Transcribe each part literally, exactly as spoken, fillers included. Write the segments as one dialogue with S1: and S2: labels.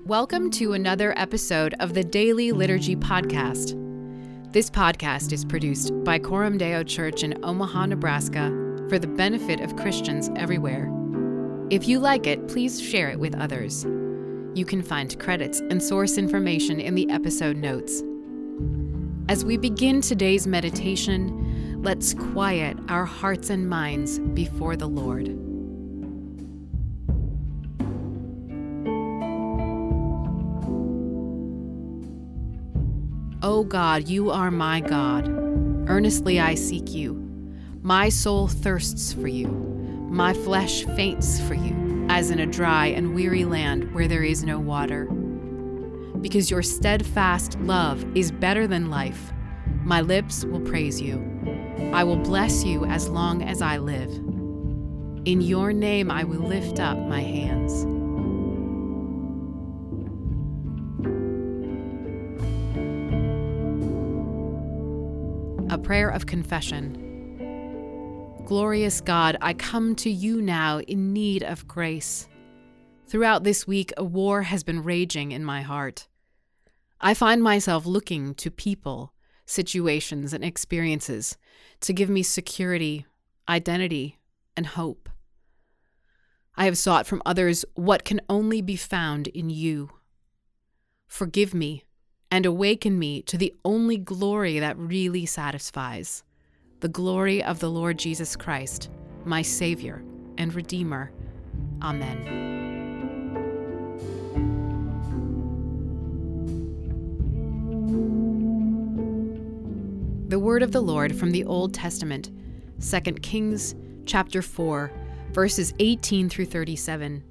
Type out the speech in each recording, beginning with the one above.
S1: Welcome to another episode of the Daily Liturgy Podcast. This podcast is produced by Coram Deo Church in Omaha, Nebraska, for the benefit of Christians everywhere. If you like it, please share it with others. You can find credits and source information in the episode notes. As we begin today's meditation, let's quiet our hearts and minds before the Lord. O God, you are my God. Earnestly I seek you. My soul thirsts for you. My flesh faints for you, as in a dry and weary land where there is no water. Because your steadfast love is better than life, my lips will praise you. I will bless you as long as I live. In your name I will lift up my hands. A prayer of confession. Glorious God, I come to you now in need of grace. Throughout this week, a war has been raging in my heart. I find myself looking to people, situations, and experiences to give me security, identity, and hope. I have sought from others what can only be found in you. Forgive me and awaken me to the only glory that really satisfies, the glory of the Lord Jesus Christ, my Savior and Redeemer. Amen. The word of the Lord from the Old Testament, Second Kings chapter four, verses eighteen through thirty-seven.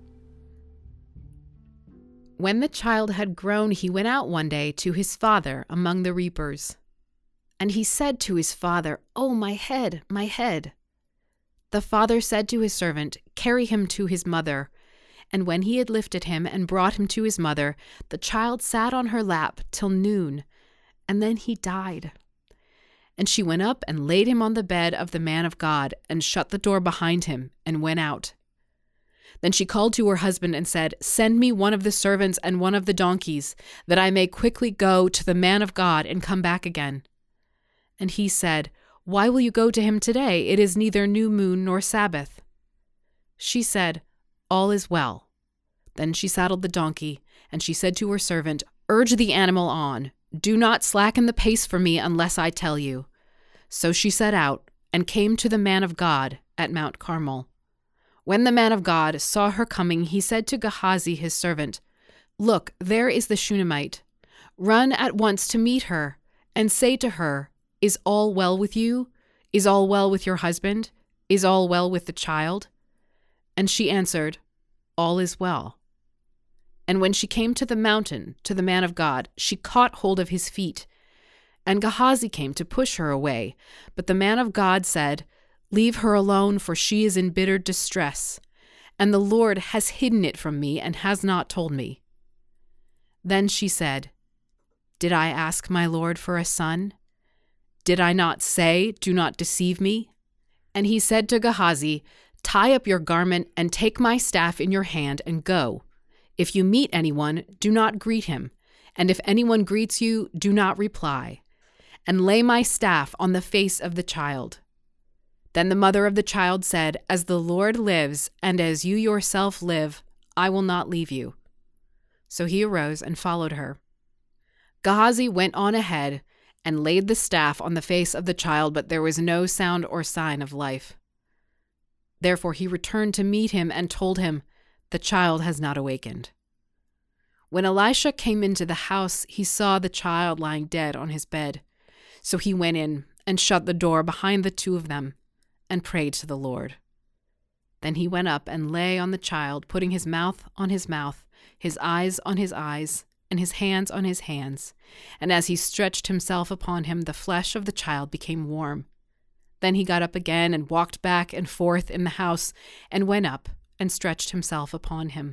S1: When the child had grown, he went out one day to his father among the reapers. And he said to his father, "Oh, my head, my head." The father said to his servant, "Carry him to his mother." And when he had lifted him and brought him to his mother, the child sat on her lap till noon, and then he died. And she went up and laid him on the bed of the man of God, and shut the door behind him, and went out. Then she called to her husband and said, "Send me one of the servants and one of the donkeys, that I may quickly go to the man of God and come back again." And he said, "Why will you go to him today? It is neither new moon nor Sabbath." She said, "All is well." Then she saddled the donkey, and she said to her servant, "Urge the animal on. Do not slacken the pace for me unless I tell you." So she set out and came to the man of God at Mount Carmel. When the man of God saw her coming, he said to Gehazi his servant, "Look, there is the Shunammite. Run at once to meet her, and say to her, 'Is all well with you? Is all well with your husband? Is all well with the child?' And she answered, 'All is well.' And when she came to the mountain, to the man of God, she caught hold of his feet. And Gehazi came to push her away, but the man of God said, 'Leave her alone, for she is in bitter distress, and the Lord has hidden it from me and has not told me.' Then she said, 'Did I ask my Lord for a son? Did I not say, do not deceive me?' And he said to Gehazi, 'Tie up your garment and take my staff in your hand and go. If you meet anyone, do not greet him, and if anyone greets you, do not reply. And lay my staff on the face of the child.' Then the mother of the child said, 'As the Lord lives, and as you yourself live, I will not leave you.' So he arose and followed her. Gehazi went on ahead and laid the staff on the face of the child, but there was no sound or sign of life. Therefore he returned to meet him and told him, 'The child has not awakened.' When Elisha came into the house, he saw the child lying dead on his bed. So he went in and shut the door behind the two of them and prayed to the Lord. Then he went up and lay on the child, putting his mouth on his mouth, his eyes on his eyes, and his hands on his hands. And as he stretched himself upon him, the flesh of the child became warm. Then he got up again and walked back and forth in the house, and went up and stretched himself upon him.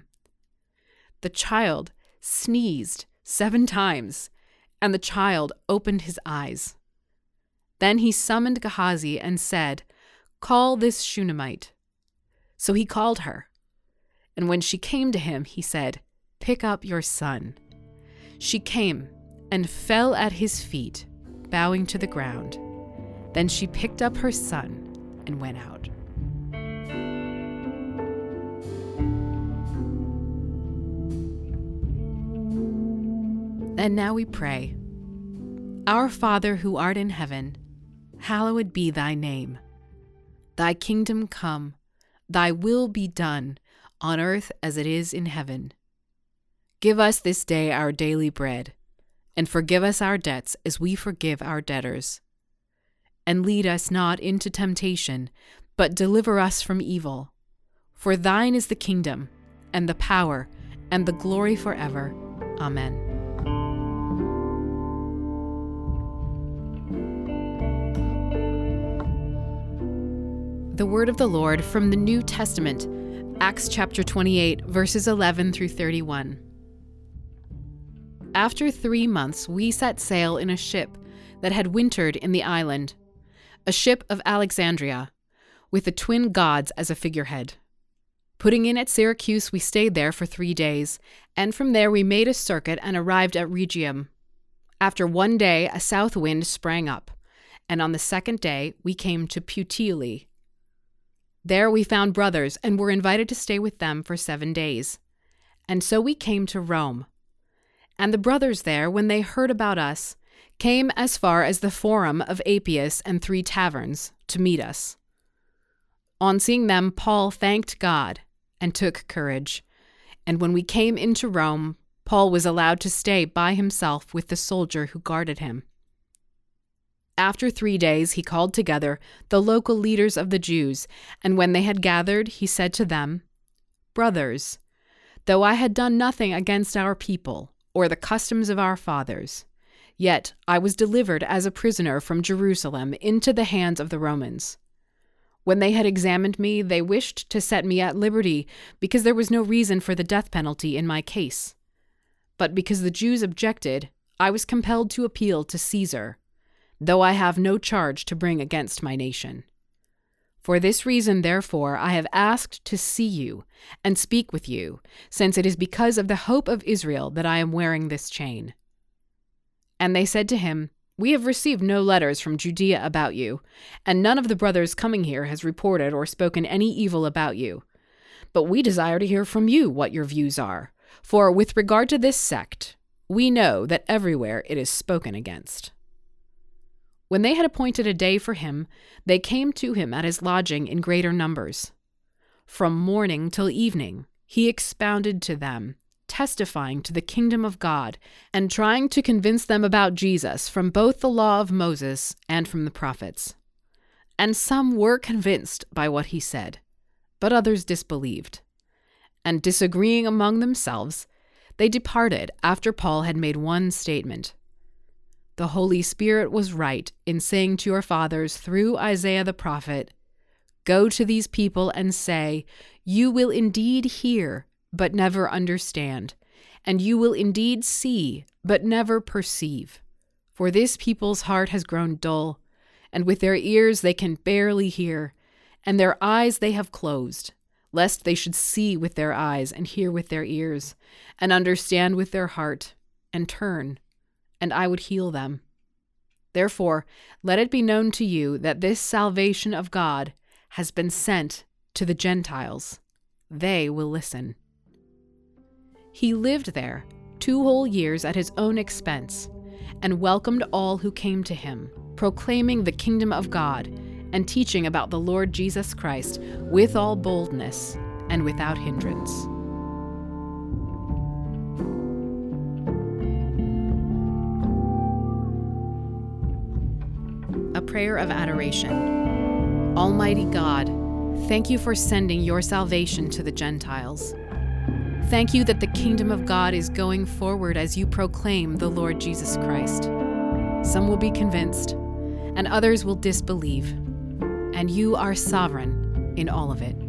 S1: The child sneezed seven times, and the child opened his eyes. Then he summoned Gehazi and said, 'Call this Shunammite.' So he called her. And when she came to him, he said, pick up your son." She came and fell at his feet, bowing to the ground. Then she picked up her son and went out. And now we pray. Our Father who art in heaven, hallowed be thy name. Thy kingdom come, thy will be done, on earth as it is in heaven. Give us this day our daily bread, and forgive us our debts as we forgive our debtors. And lead us not into temptation, but deliver us from evil. For thine is the kingdom, and the power, and the glory forever. Amen. The word of the Lord from the New Testament, Acts chapter twenty-eight, verses eleven through thirty-one. After three months, we set sail in a ship that had wintered in the island, a ship of Alexandria, with the twin gods as a figurehead. Putting in at Syracuse, we stayed there for three days, and from there we made a circuit and arrived at Rhegium. After one day, a south wind sprang up, and on the second day we came to Puteoli. There we found brothers and were invited to stay with them for seven days. And so we came to Rome. And the brothers there, when they heard about us, came as far as the Forum of Appius and Three Taverns to meet us. On seeing them, Paul thanked God and took courage. And when we came into Rome, Paul was allowed to stay by himself with the soldier who guarded him. After three days, he called together the local leaders of the Jews, and when they had gathered, he said to them, "Brothers, though I had done nothing against our people or the customs of our fathers, yet I was delivered as a prisoner from Jerusalem into the hands of the Romans. When they had examined me, they wished to set me at liberty because there was no reason for the death penalty in my case. But because the Jews objected, I was compelled to appeal to Caesar, though I have no charge to bring against my nation. For this reason, therefore, I have asked to see you and speak with you, since it is because of the hope of Israel that I am wearing this chain." And they said to him, "We have received no letters from Judea about you, and none of the brothers coming here has reported or spoken any evil about you. But we desire to hear from you what your views are, for with regard to this sect, we know that everywhere it is spoken against." When they had appointed a day for him, they came to him at his lodging in greater numbers. From morning till evening, he expounded to them, testifying to the kingdom of God, and trying to convince them about Jesus from both the law of Moses and from the prophets. And some were convinced by what he said, but others disbelieved. And disagreeing among themselves, they departed after Paul had made one statement. "The Holy Spirit was right in saying to your fathers through Isaiah the prophet, 'Go to these people and say, you will indeed hear, but never understand, and you will indeed see, but never perceive. For this people's heart has grown dull, and with their ears they can barely hear, and their eyes they have closed, lest they should see with their eyes and hear with their ears, and understand with their heart, and turn, and I would heal them. Therefore, let it be known to you that this salvation of God has been sent to the Gentiles. They will listen.'" He lived there two whole years at his own expense, and welcomed all who came to him, proclaiming the kingdom of God and teaching about the Lord Jesus Christ with all boldness and without hindrance. A prayer of adoration. Almighty God, thank you for sending your salvation to the Gentiles. Thank you that the kingdom of God is going forward as you proclaim the Lord Jesus Christ. Some will be convinced, and others will disbelieve, and you are sovereign in all of it.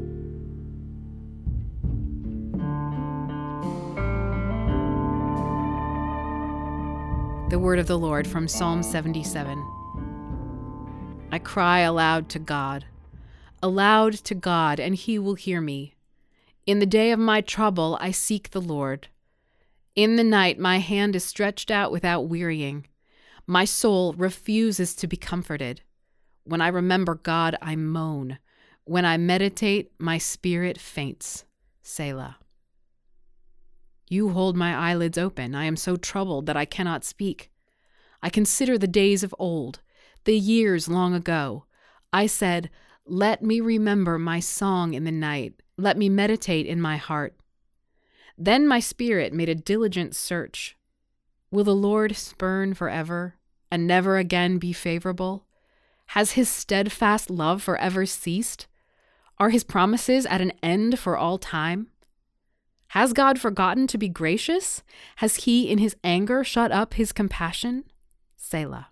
S1: The word of the Lord from Psalm seventy-seven. I cry aloud to God, aloud to God, and he will hear me. In the day of my trouble, I seek the Lord. In the night, my hand is stretched out without wearying. My soul refuses to be comforted. When I remember God, I moan. When I meditate, my spirit faints. Selah. You hold my eyelids open. I am so troubled that I cannot speak. I consider the days of old, the years long ago. I said, let me remember my song in the night. Let me meditate in my heart. Then my spirit made a diligent search. Will the Lord spurn forever and never again be favorable? Has his steadfast love forever ceased? Are his promises at an end for all time? Has God forgotten to be gracious? Has he in his anger shut up his compassion? Selah.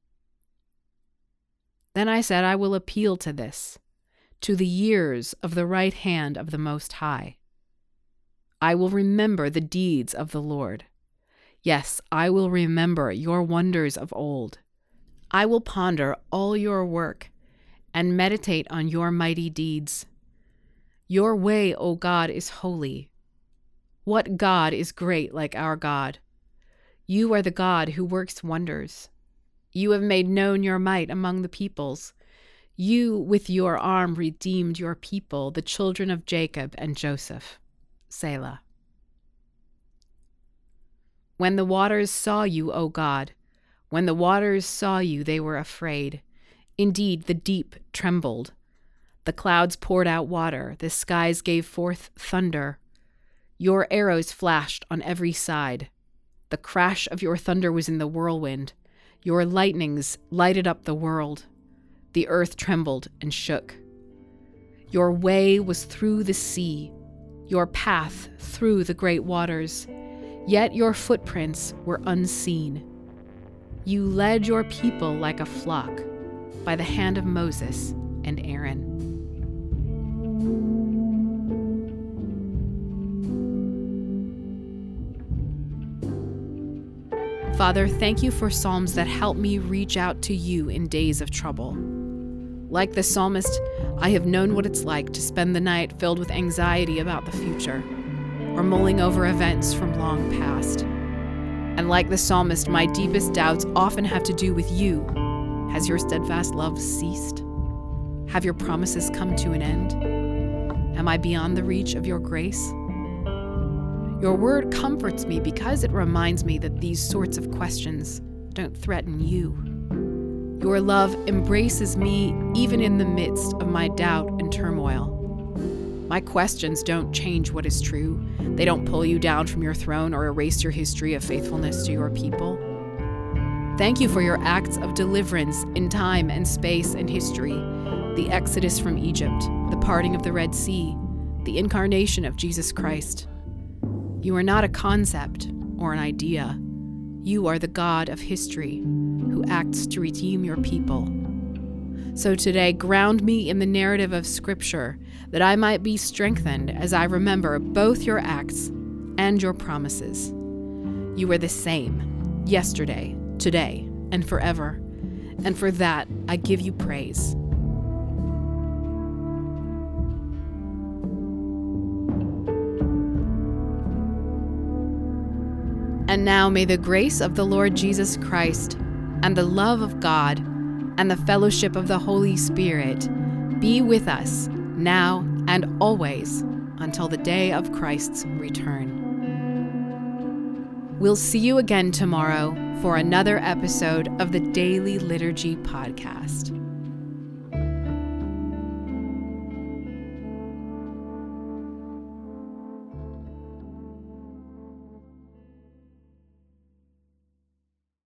S1: Then I said, I will appeal to this, to the years of the right hand of the Most High. I will remember the deeds of the Lord. Yes, I will remember your wonders of old. I will ponder all your work and meditate on your mighty deeds. Your way, O God, is holy. What God is great like our God? You are the God who works wonders. You have made known your might among the peoples. You, with your arm, redeemed your people, the children of Jacob and Joseph. Selah. When the waters saw you, O God, when the waters saw you, they were afraid. Indeed, the deep trembled. The clouds poured out water. The skies gave forth thunder. Your arrows flashed on every side. The crash of your thunder was in the whirlwind. Your lightnings lighted up the world. The earth trembled and shook. Your way was through the sea, your path through the great waters, yet your footprints were unseen. You led your people like a flock by the hand of Moses and Aaron. Father, thank you for psalms that help me reach out to you in days of trouble. Like the psalmist, I have known what it's like to spend the night filled with anxiety about the future, or mulling over events from long past. And like the psalmist, my deepest doubts often have to do with you. Has your steadfast love ceased? Have your promises come to an end? Am I beyond the reach of your grace? Your word comforts me because it reminds me that these sorts of questions don't threaten you. Your love embraces me even in the midst of my doubt and turmoil. My questions don't change what is true. They don't pull you down from your throne or erase your history of faithfulness to your people. Thank you for your acts of deliverance in time and space and history, the exodus from Egypt, the parting of the Red Sea, the incarnation of Jesus Christ. You are not a concept or an idea. You are the God of history who acts to redeem your people. So today, ground me in the narrative of Scripture that I might be strengthened as I remember both your acts and your promises. You are the same, yesterday, today, and forever, and for that I give you praise. And now may the grace of the Lord Jesus Christ and the love of God and the fellowship of the Holy Spirit be with us now and always until the day of Christ's return. We'll see you again tomorrow for another episode of the Daily Liturgy Podcast.